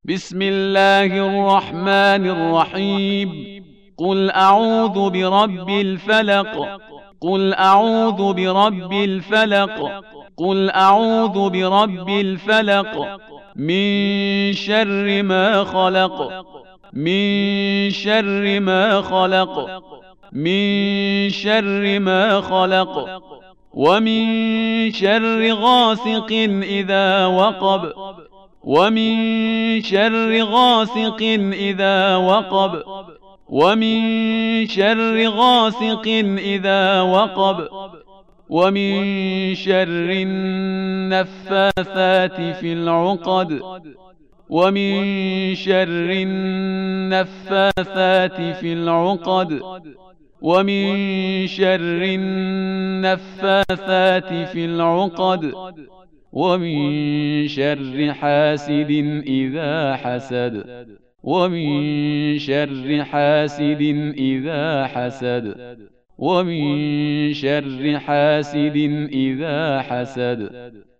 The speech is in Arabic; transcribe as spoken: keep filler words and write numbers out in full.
بسم الله الرحمن الرحيم. قل أعوذ برب الفلق. قل أعوذ برب الفلق. قل أعوذ برب الفلق من شر ما خلق. من شر ما خلق. من شر ما خلق. ومن شر غاسق إذا وقب. ومن شر غاسق إذا وقب. ومن شر غاسق إذا وقب. ومن شر النفاثات في العقد. ومن شر النفاثات في العقد. ومن شر النفاثات في العقد. ومن شر حاسد إذا حسد. ومن شر حاسد إذا حسد. ومن شر حاسد إذا حسد.